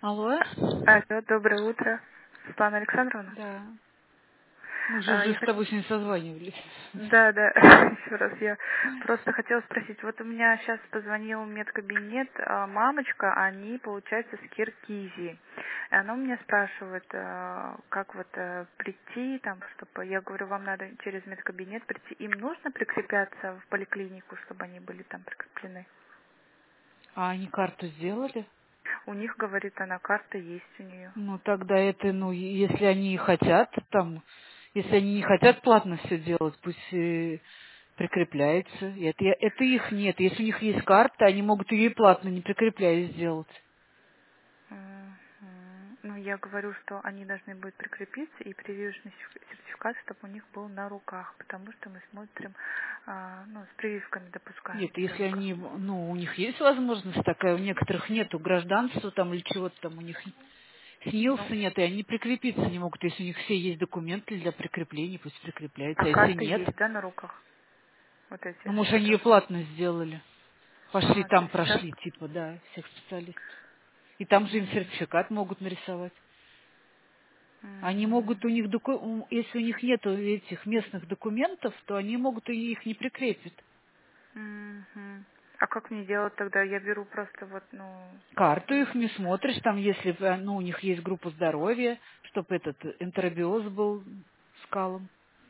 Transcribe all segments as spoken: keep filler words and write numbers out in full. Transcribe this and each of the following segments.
Алло? Алло, доброе утро, Светлана Александровна. Да. Мы же А, уже я с хот- тобой сегодня созванивались. Да, да, еще раз я просто хотела спросить. Вот у меня сейчас позвонил в медкабинет а, мамочка, они, получается, с Киргизии. И она у меня спрашивает, а, как вот а, прийти, там, чтобы, я говорю, вам надо через медкабинет прийти. Им нужно прикрепляться в поликлинику, чтобы они были там прикреплены? А они карту сделали? У них, говорит она, карта есть у нее. Ну, тогда это, ну, если они хотят, там, если они не хотят платно все делать, пусть э, прикрепляется. Это, я- это их нет. Если у них есть карта, они могут ее и платно, не прикрепляясь, сделать. Мгм. Ну, я говорю, что они должны будут прикрепиться и прививочный сертиф- сертификат, чтобы у них был на руках, потому что мы смотрим, а, ну, с прививками допускаем Нет, если только. они, ну, у них есть возможность такая, у некоторых нету гражданства там или чего-то там, у них Ну, СНИЛСа нет, и они прикрепиться не могут. Если у них все есть документы для прикрепления, пусть а прикрепляются. А если карты нет, есть, да, на руках? Вот эти, ну, может, они ее которые... платно сделали. Пошли А, то там, есть сейчас... прошли, типа, да, всех специалистов. И там же им М, сертификат могут нарисовать. Они мгм, могут, у них, доку- м, если у них нету этих местных документов, то они могут и их не прикрепить. мгм. А как мне делать тогда? Я беру просто вот, ну... Карту их не смотришь, там, если, э, ну, у них есть группа здоровья, чтобы этот энтеробиоз был скалом.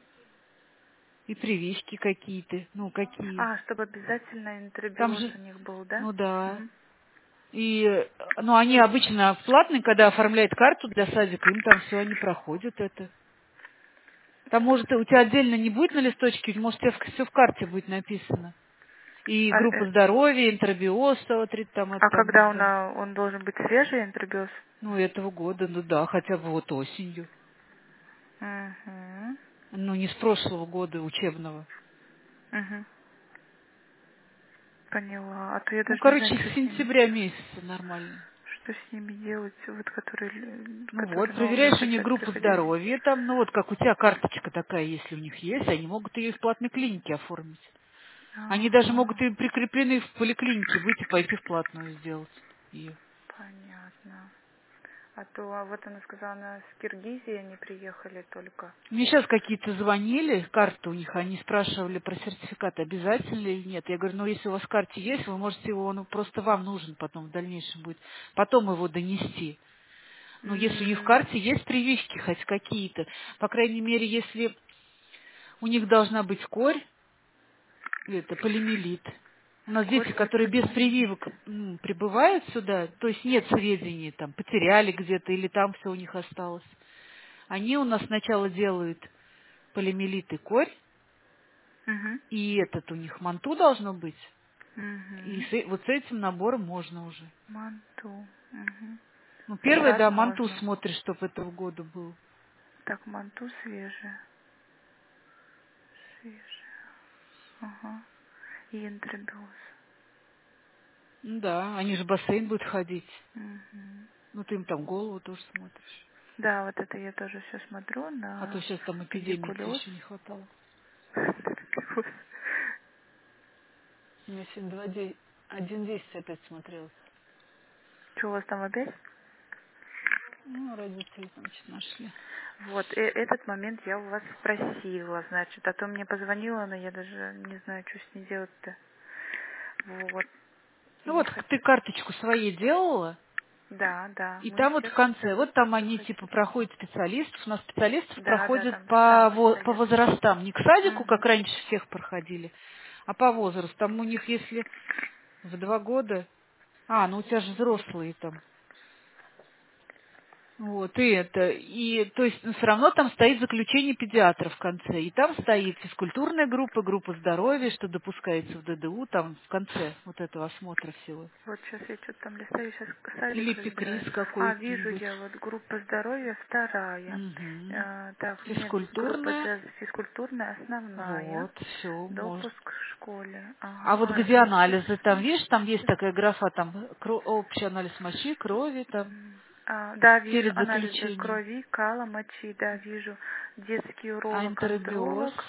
И прививки какие-то, ну, какие. А, чтобы обязательно Там интербиоз же, у них был, да? ну да. Мгм. И, э, ну, они обычно платные, когда оформляют карту для садика, им там все, они проходят это. Там, может, у тебя отдельно не будет на листочке, может, у тебя все в карте будет написано. И А, группа э, здоровья, интробиоз, смотри, там, это а там, когда он, да. а, он должен быть свежий интербиоз? Ну, этого года, ну да, хотя бы вот осенью. Угу. Ну, не с прошлого года учебного. Угу. Поняла. А то я Ну, даже не знаю, короче, что с с ними, сентября месяца нормально. что с ними делать, вот которые, лю- Ну вот, которые новые проверяешь у них хотят группу приходить. здоровья, там, ну вот как у тебя карточка такая, если у них есть, они могут ее в платной клинике оформить. Они даже могут Ага, и прикреплены в поликлинике быть и пойти в платную сделать ее. понятно. А то, а вот она сказала, она с Киргизии они приехали только. Мне сейчас какие-то звонили, карты у них, они спрашивали про сертификат, обязательно или нет. Я говорю, ну если у вас в карте есть, вы можете его, он просто вам нужен потом в дальнейшем будет, потом его донести. Но если у них в М, карте есть прививки хоть какие-то, по крайней мере, если у них должна быть корь, это полимелит. У нас дети, Корь и которые без полиомиелит. прививок м, прибывают сюда, то есть нет сведений, там, потеряли где-то или там все у них осталось. Они у нас сначала делают полимелит и корь, Угу. и этот у них манту должно быть. И Угу. с э- вот с этим набором можно уже. Манту. Угу. Ну, первое, Сейчас да, манту можно. смотришь, чтобы этого года был. Так, манту свежая. Свежая. Ага. И интербиоз. Ну да, они же в бассейн будут ходить. Угу. Ну, ты им там голову тоже смотришь. Да, вот это я тоже все смотрю А то на сейчас там эпидемии-то педикулез. еще не хватало. Я сегодня два де- один десять опять смотрела. Что у вас там опять? Ну, родители там что-то нашли. Вот, э- этот момент я у вас спросила, значит, а то мне позвонила, но я даже не знаю, что с ней делать-то. Вот. Ну И вот хот- ты карточку своей делала, Да, да, и мы там вот в всех конце, все вот там они типа проходили. проходят специалистов, у нас специалистов Да, да, проходят там по, сам во- по совет. возрастам, не к садику, как Угу. раньше всех проходили, а по возрасту. Там у них, если в два года, а, ну у тебя же взрослые там. Вот, и это, и, то есть, все равно там стоит заключение педиатра в конце, и там стоит физкультурная группа, группа здоровья, что допускается в ДДУ, там в конце вот этого осмотра всего. Вот сейчас я что-то там листаю, сейчас Или садик пикрис разбираю. А, вижу какой-нибудь. я, вот группа здоровья вторая. Угу. Э, так, нет, группа Физкультурная. Д физкультурная основная. Вот, все, может. Допуск к школе. А Ага. вот А, где здесь все анализы, там, видишь, там есть такая графа, там, кро- общий анализ мочи, крови, там, М, а, да, вижу перед анализы заключением. крови, кала, мочи, да, вижу. Детский А уролог, интербиоз? андролог.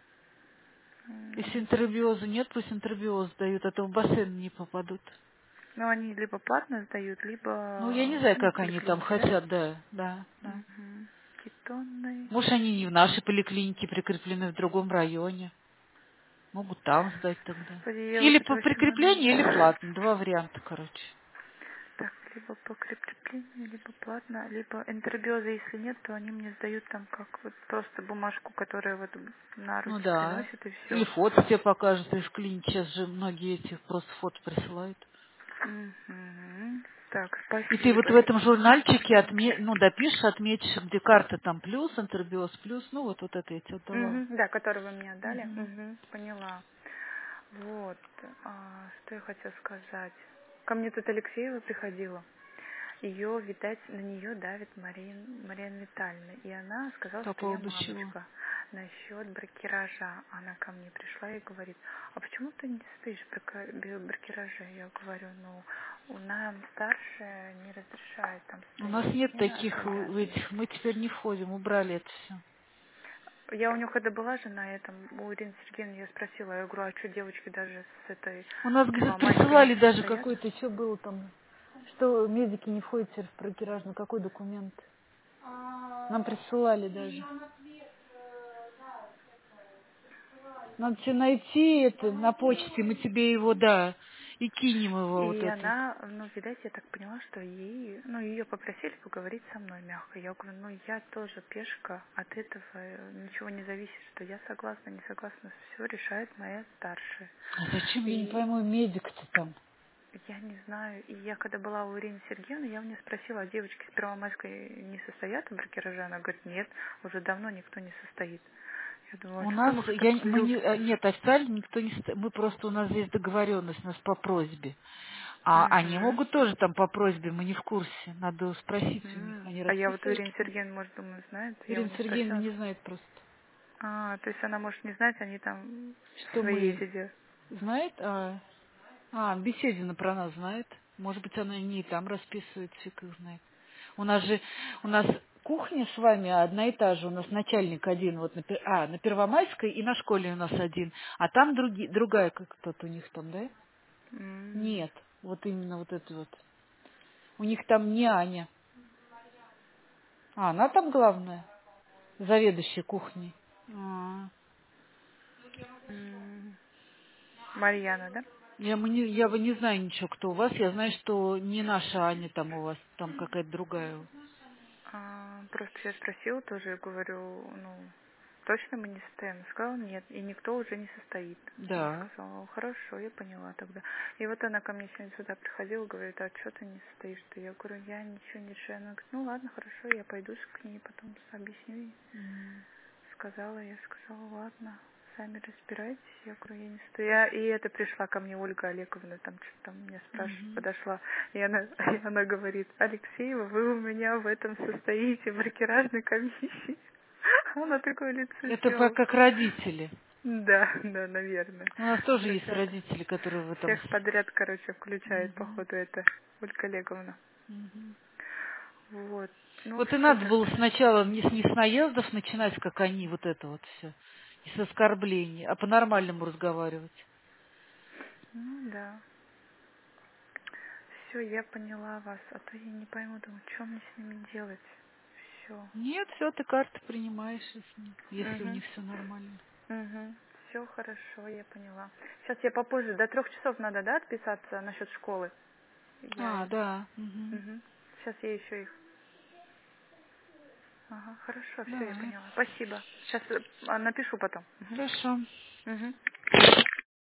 Если М, интербиоза нет, пусть интербиоз дают, а то в бассейн не попадут. Ну, они либо платно сдают, Ну, я не либо, знаю, ну, как они там поликлиники, да? хотят, да, да, да. Угу. Кетонный. Может, они не в нашей поликлинике прикреплены, в другом районе. Могут там сдать тогда. Господи, я Или вот по это очень много... прикреплению, или платно. Два варианта, короче. Так, либо по прикреплению, либо платно, либо энтеробиоза, если нет, то они мне сдают там как вот просто бумажку, которая вот на Ну руки да. приносит, и Или все. фото тебе покажут из клиники. Сейчас же многие эти просто фото присылают. Угу. Так, И ты вот в спасибо. этом журнальчике отме... ну, допишешь, отметишь, где карта там плюс, интербиоз плюс. Ну, вот, вот это я тебе отдавала. Угу. Да, который вы мне отдали. Мгм. Угу. Поняла. Вот. А, что я хотела сказать. Ко мне тут Алексеева приходила. Ее, видать, на нее давит Марин, Марина Витальевна. И она сказала, По что я поводу чего? мамочка. Насчет бракеража. Она ко мне пришла и говорит, а почему ты не стоишь в брака- бе- бракераже? Я говорю, ну, у нас старшая не разрешает там У нас стоять. нет Не таких надо, в в да. этих. Мы теперь не входим, убрали это все. Я у нее когда была же на этом, у Ирины Сергеевны, я спросила, я говорю, а что девочки даже с этой У нас где-то первомайской не присылали даже стоят? какой-то, что было там, что медики не входят теперь в бракераж, на какой документ. Нам присылали даже. Надо тебе найти это на почте, мы тебе его, да, и кинем его вот И это вот. она, ну, видать, я так поняла, что ей, ну, ее попросили поговорить со мной мягко. Я говорю, ну, я тоже пешка, от этого э, ничего не зависит, что я согласна, не согласна, все решает моя старшая. А зачем, я не И пойму, медик-то там? я не знаю, и я когда была у Ирины Сергеевны, я у нее спросила, а девочки с Первомайской не состоят в бракераже? Она говорит, нет, уже давно никто не состоит. Я думаю, У а что нас, там их я, так мы не, э, люто? нет, официально никто не, ста- мы просто, у нас здесь договоренность, у нас по просьбе. А они Угу. могут тоже там по просьбе, мы не в курсе, надо спросить у них, М. они А я вот у расписывают. Ирины Сергеевны, может, думаю, знает, я у Ирина нее Сергеевна спросила. не знает просто, А, то есть она может не знать, они там что свои мы, эти делают. знает, а, а, Беседина про нас знает, может быть, она не там расписывает, фиг их знает. У нас же, у нас кухня с вами одна и та же, у нас начальник один, вот на, Пер- а, на Первомайской и на школе у нас один, а там други, другая, как кто-то у них там, да? М. Нет, вот именно вот это вот. У них там не Аня. А, она там главная, заведующая кухней. А, М. Марьяна, да? Я, мы не, я бы не знаю ничего, кто у вас. Я знаю, что не наша Аня там у вас, там какая-то другая. А, просто я спросила тоже, говорю, ну, точно мы не состоим? Она сказала, нет, и никто уже не состоит. Я Да. сказала, хорошо, я поняла тогда. И вот она ко мне сегодня сюда приходила, говорит, а что ты не состоишь-то? Я говорю, я ничего не решаю. Она говорит, ну ладно, хорошо, я пойду к ней, потом объясню ей. М. Сказала, я сказала, ладно, сами разбирайтесь. Я говорю, я не стою. Я- И это пришла ко мне Ольга Олеговна, там что-то там меня спрашивает, Мгм. подошла. И она, и она говорит, Алексеева, вы у меня в этом состоите, в бракеражной комиссии. Она такое лицо Это по- сделала. как родители. Да, да, наверное. У нас тоже Короче, есть родители, которые в этом... всех подряд, короче, включает, Мгм. походу, это Ольга Олеговна. Мгм. Вот. Ну, Вот и все надо так. было сначала не с, не с наездов начинать, как они, вот это вот все, и с оскорблений, а по-нормальному разговаривать. Ну, да. Все, я поняла вас, а то я не пойму, думаю, что мне с ними делать. Все. Нет, все, ты карты принимаешь, если, если у Угу. них все нормально. Угу. Все хорошо, я поняла. Сейчас я попозже, до трех часов надо, да, отписаться насчет школы? Я А, это. да. Мгм. Угу. Сейчас я еще их. Ага, хорошо, все, я Давай. поняла. Спасибо. Сейчас напишу потом. Угу. Хорошо. Угу.